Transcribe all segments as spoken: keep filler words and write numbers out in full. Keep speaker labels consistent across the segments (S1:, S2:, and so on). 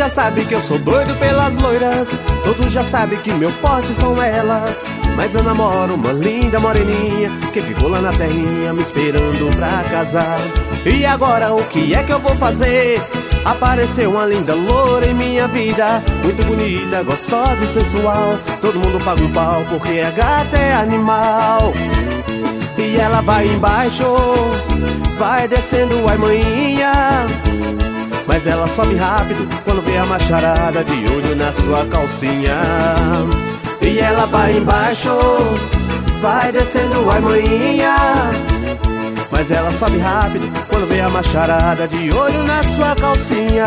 S1: já sabe que eu sou doido pelas loiras, todos já sabem que meu forte são elas. Mas eu namoro uma linda moreninha que ficou lá na terrinha me esperando pra casar. E agora o que é que eu vou fazer? Apareceu uma linda loura em minha vida, muito bonita, gostosa e sensual. Todo mundo paga um pau porque é gata, é animal. E ela vai embaixo, vai descendo, ai maninha. Mas ela sobe rápido quando vê a macharada de olho na sua calcinha. E ela vai embaixo, vai descendo, ai maninha. Mas ela sobe rápido quando vê a macharada de olho na sua calcinha.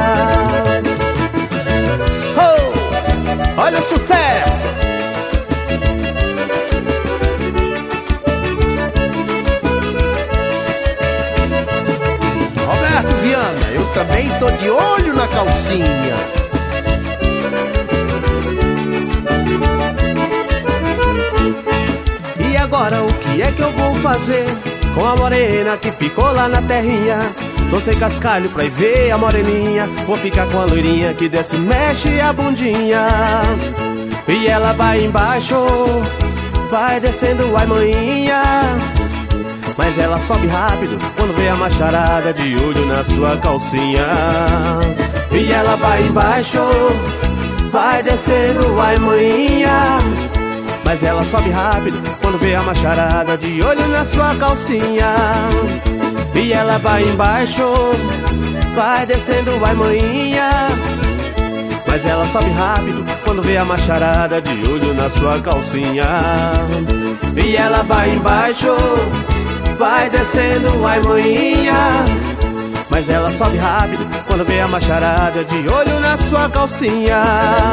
S1: Oh, olha o sucesso!
S2: Roberto Viana, eu também tô de olho na calcinha.
S1: E agora o que é que eu vou fazer com a morena que ficou lá na terrinha? Tô sem cascalho pra ir ver a moreninha, vou ficar com a loirinha que desce e mexe a bundinha. E ela vai embaixo, vai descendo, ai maninha. Mas ela sobe rápido quando vê a macharada de olho na sua calcinha. E ela vai embaixo, vai descendo, ai maninha. Mas ela sobe rápido quando vê a macharada de olho na sua calcinha. E ela vai embaixo, vai descendo, vai maninha. Mas ela sobe rápido quando vê a macharada de olho na sua calcinha. E ela vai embaixo, vai descendo, ai maninha. Mas ela sobe rápido quando vê a macharada de olho na sua calcinha.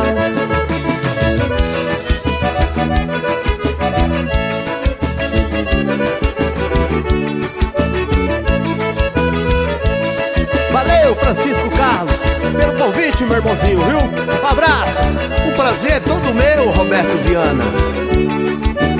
S1: Valeu, Francisco Carlos, pelo convite, meu irmãozinho, viu? Um abraço.
S2: O prazer é todo meu, Roberto Viana.